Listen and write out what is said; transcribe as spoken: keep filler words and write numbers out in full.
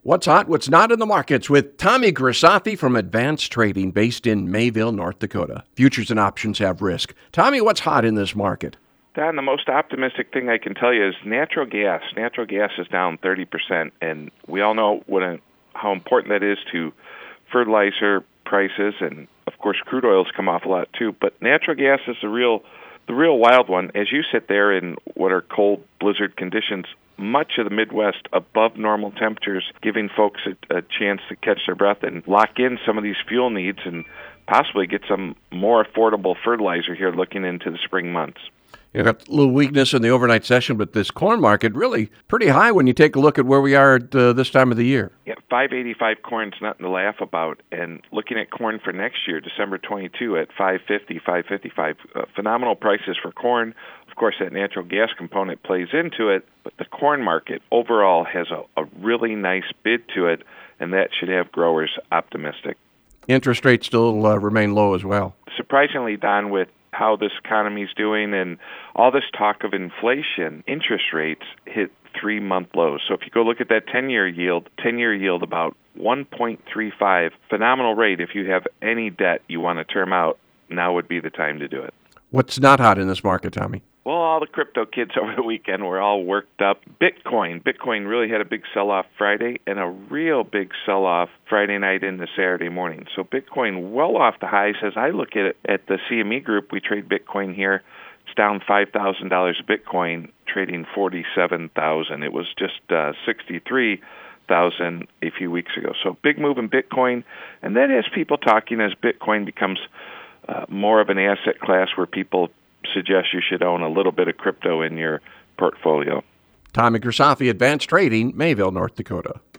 What's hot, what's not in the markets with Tommy Grisafi from Advanced Trading based in Mayville, North Dakota. Futures and options have risk. Tommy, what's hot in this market? Don, the most optimistic thing I can tell you is natural gas. Natural gas is down thirty percent, and we all know what a, how important that is to fertilizer prices, and of course crude oil's come off a lot too. But natural gas is the real, the real wild one. As you sit there in what are cold blizzard conditions, much of the Midwest above normal temperatures, giving folks a, a chance to catch their breath and lock in some of these fuel needs and possibly get some more affordable fertilizer here looking into the spring months. You got a little weakness in the overnight session, but this corn market really pretty high when you take a look at where we are at uh, this time of the year. Yeah, five eighty-five corn's nothing to laugh about. And looking at corn for next year, December twenty-second at five fifty, five fifty-five, uh, phenomenal prices for corn. Of course, that natural gas component plays into it, but the corn market overall has a, a really nice bid to it, and that should have growers optimistic. Interest rates still uh, remain low as well. Surprisingly, Don, with how this economy is doing and all this talk of inflation, interest rates hit three-month lows. So if you go look at that ten-year yield, ten-year yield about one point three five, phenomenal rate. If you have any debt you want to term out, now would be the time to do it. What's not hot in this market, Tommy? Well, all the crypto kids over the weekend were all worked up. Bitcoin. Bitcoin really had a big sell-off Friday and a real big sell-off Friday night into Saturday morning. So Bitcoin well off the highs. As I look at it at the C M E Group, we trade Bitcoin here. It's down five thousand dollars a Bitcoin, trading forty-seven thousand dollars. It was just uh, sixty-three thousand dollars a few weeks ago. So big move in Bitcoin. And that has people talking as Bitcoin becomes uh, more of an asset class where people suggest you should own a little bit of crypto in your portfolio. Tommy Grisafi, Advanced Trading, Mayville, North Dakota.